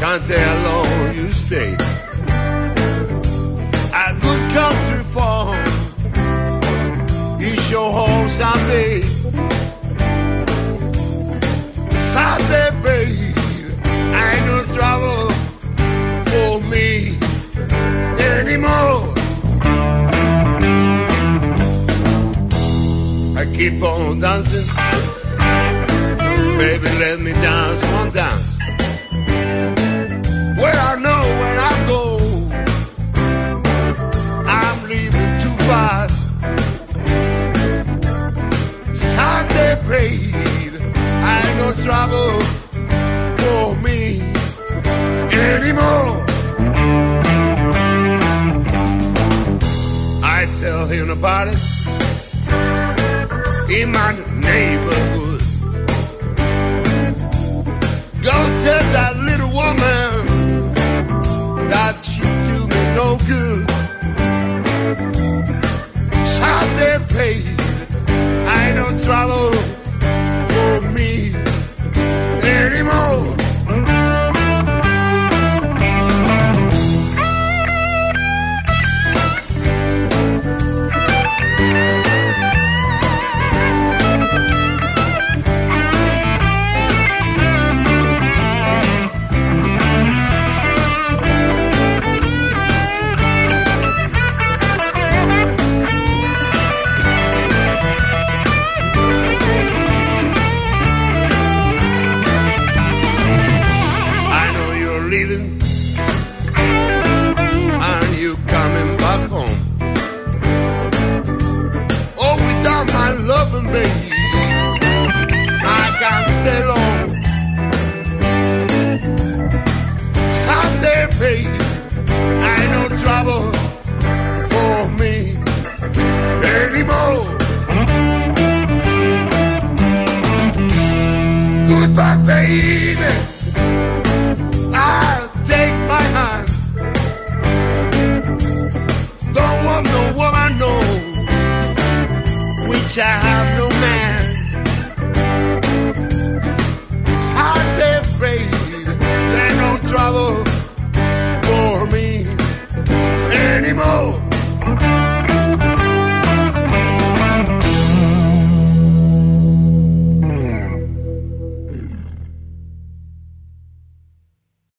can't tell how long you stay. A good country farm is your home someday. Someday, babe, ain't no trouble for me anymore. I keep on dancing, baby, let me dance one dance. Well, I know when I go, I'm leaving too fast. Sunday, babe, ain't no trouble for me anymore. I tell him about it.